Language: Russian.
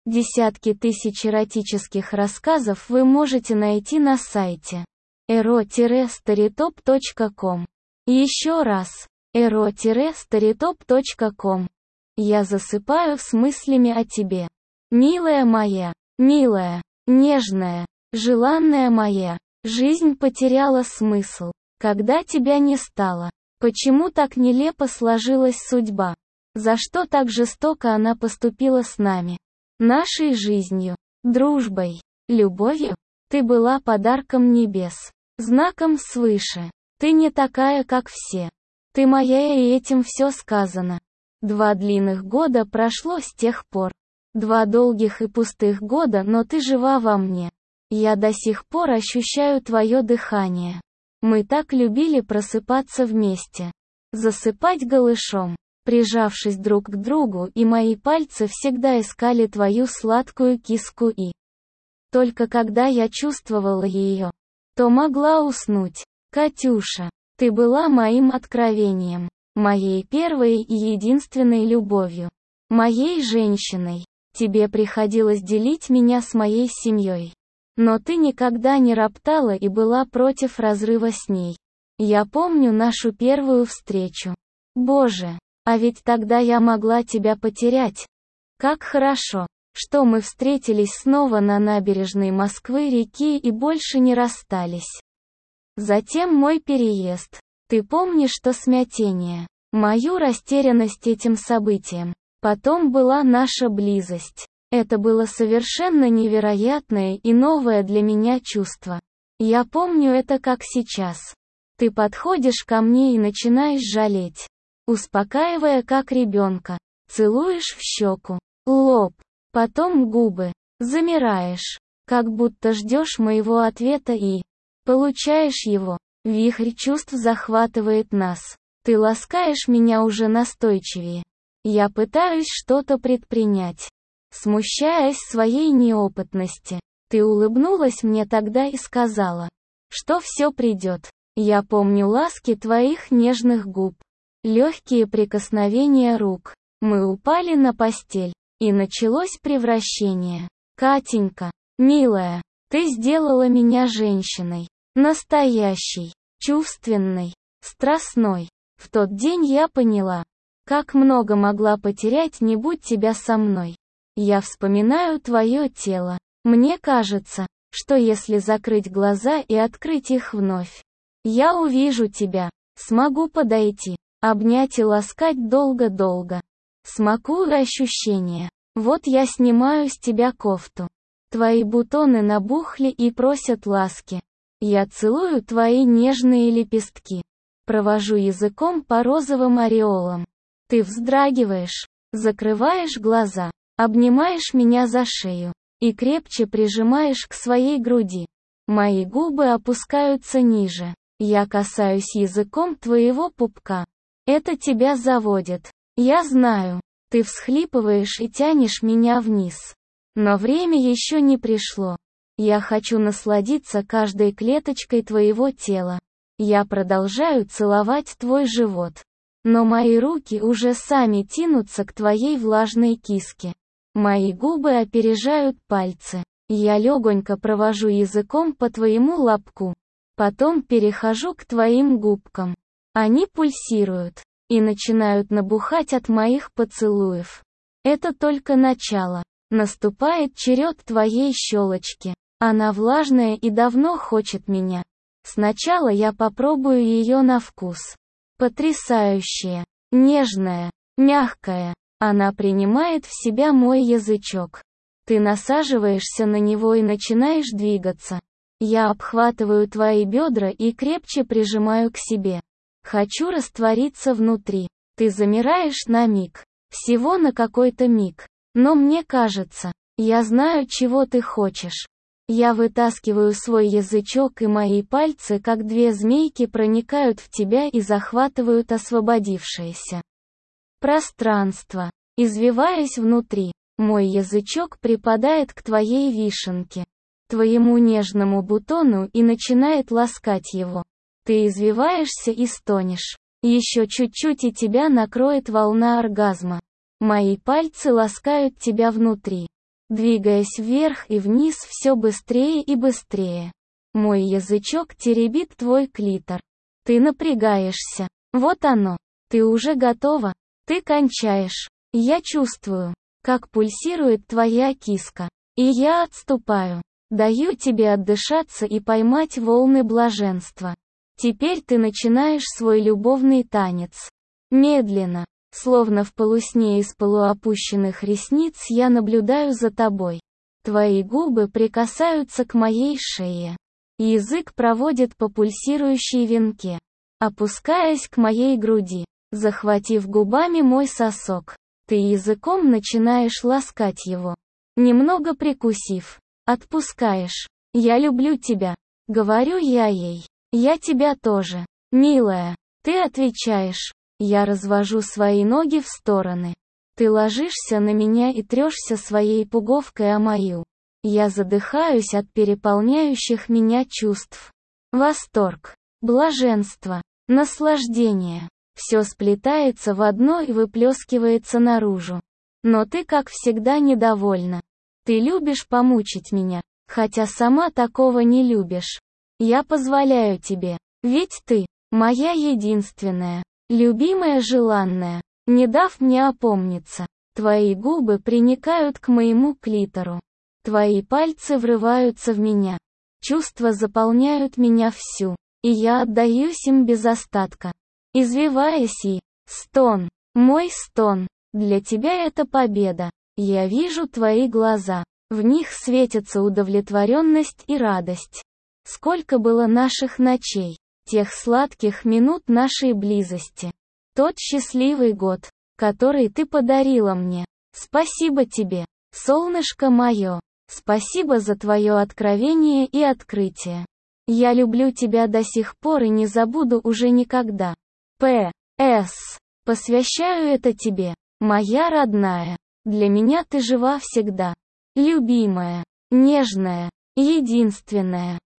Десятки тысяч эротических рассказов вы можете найти на сайте ero-storytop.com. Еще раз, ero-storytop.com. Я засыпаю с мыслями о тебе. Милая моя, милая, нежная, желанная моя, жизнь потеряла смысл, когда тебя не стало. Почему так нелепо сложилась судьба? За что так жестоко она поступила с нами? Нашей жизнью, дружбой, любовью? Ты была подарком небес, знаком свыше. Ты не такая, как все. Ты моя, и этим все сказано. 2 длинных года прошло с тех пор. 2 долгих и пустых года, но ты жива во мне. Я до сих пор ощущаю твое дыхание. Мы так любили просыпаться вместе. Засыпать голышом, прижавшись друг к другу, и мои пальцы всегда искали твою сладкую киску, и только когда я чувствовала ее, то могла уснуть. Катюша, ты была моим откровением, моей первой и единственной любовью, моей женщиной. Тебе приходилось делить меня с моей семьей. Но ты никогда не роптала и была против разрыва с ней. Я помню нашу первую встречу. Боже, а ведь тогда я могла тебя потерять. Как хорошо, что мы встретились снова на набережной Москвы-реки и больше не расстались. Затем мой переезд. Ты помнишь то смятение, мою растерянность этим событием. Потом была наша близость. Это было совершенно невероятное и новое для меня чувство. Я помню это как сейчас. Ты подходишь ко мне и начинаешь жалеть, успокаивая как ребенка, целуешь в щеку, лоб, потом губы, замираешь, как будто ждешь моего ответа и получаешь его. Вихрь чувств захватывает нас. Ты ласкаешь меня уже настойчивее. Я пытаюсь что-то предпринять, смущаясь своей неопытности. Ты улыбнулась мне тогда и сказала, что все придет. Я помню ласки твоих нежных губ, легкие прикосновения рук. Мы упали на постель, и началось превращение. Катенька, милая, ты сделала меня женщиной. Настоящей, чувственной, страстной. В тот день я поняла, как много могла потерять, не будь тебя со мной. Я вспоминаю твое тело. Мне кажется, что если закрыть глаза и открыть их вновь, я увижу тебя, смогу подойти, обнять и ласкать долго-долго. Смакую ощущения. Вот я снимаю с тебя кофту. Твои бутоны набухли и просят ласки. Я целую твои нежные лепестки. Провожу языком по розовым ореолам. Ты вздрагиваешь, закрываешь глаза, обнимаешь меня за шею и крепче прижимаешь к своей груди. Мои губы опускаются ниже. Я касаюсь языком твоего пупка. Это тебя заводит. Я знаю. Ты всхлипываешь и тянешь меня вниз. Но время еще не пришло. Я хочу насладиться каждой клеточкой твоего тела. Я продолжаю целовать твой живот. Но мои руки уже сами тянутся к твоей влажной киске. Мои губы опережают пальцы. Я легонько провожу языком по твоему лобку. Потом перехожу к твоим губкам. Они пульсируют и начинают набухать от моих поцелуев. Это только начало. Наступает черед твоей щелочки. Она влажная и давно хочет меня. Сначала я попробую ее на вкус. Потрясающая, нежная, мягкая. Она принимает в себя мой язычок. Ты насаживаешься на него и начинаешь двигаться. Я обхватываю твои бедра и крепче прижимаю к себе. Хочу раствориться внутри. Ты замираешь на миг. Всего на какой-то миг. Но мне кажется, я знаю, чего ты хочешь. Я вытаскиваю свой язычок, и мои пальцы, как 2 змейки, проникают в тебя и захватывают освободившееся пространство. Извиваясь внутри, мой язычок припадает к твоей вишенке, твоему нежному бутону, и начинает ласкать его. Ты извиваешься и стонешь. Еще чуть-чуть, и тебя накроет волна оргазма. Мои пальцы ласкают тебя внутри. двигаясь вверх и вниз все быстрее и быстрее. Мой язычок теребит твой клитор. Ты напрягаешься. Вот оно. Ты уже готова. Ты кончаешь. Я чувствую, как пульсирует твоя киска. И я отступаю. Даю тебе отдышаться и поймать волны блаженства. Теперь ты начинаешь свой любовный танец. Медленно, словно в полусне из полуопущенных ресниц, я наблюдаю за тобой. Твои губы прикасаются к моей шее. Язык проводит по пульсирующей венке, опускаясь к моей груди, захватив губами мой сосок. Ты языком начинаешь ласкать его. Немного прикусив, отпускаешь. Я люблю тебя. Говорю я ей. Я тебя тоже. Милая. Ты отвечаешь. Я развожу свои ноги в стороны. Ты ложишься на меня и трешься своей пуговкой о мою. Я задыхаюсь от переполняющих меня чувств. Восторг, блаженство, наслаждение. Все сплетается в одно и выплескивается наружу. Но ты, как всегда, недовольна. Ты любишь помучить меня, хотя сама такого не любишь. Я позволяю тебе, ведь ты моя единственная, любимая, желанная. Не дав мне опомниться, твои губы приникают к моему клитору. Твои пальцы врываются в меня. Чувства заполняют меня всю, и я отдаюсь им без остатка. Извиваясь и стон, мой стон, для тебя это победа. Я вижу твои глаза, в них светятся удовлетворенность и радость. Сколько было наших ночей, тех сладких минут нашей близости. Тот счастливый год, который ты подарила мне. Спасибо тебе, солнышко мое. Спасибо за твое откровение и открытие. Я люблю тебя до сих пор и не забуду уже никогда. П.С. Посвящаю это тебе, моя родная. Для меня ты жива всегда. Любимая, нежная, единственная.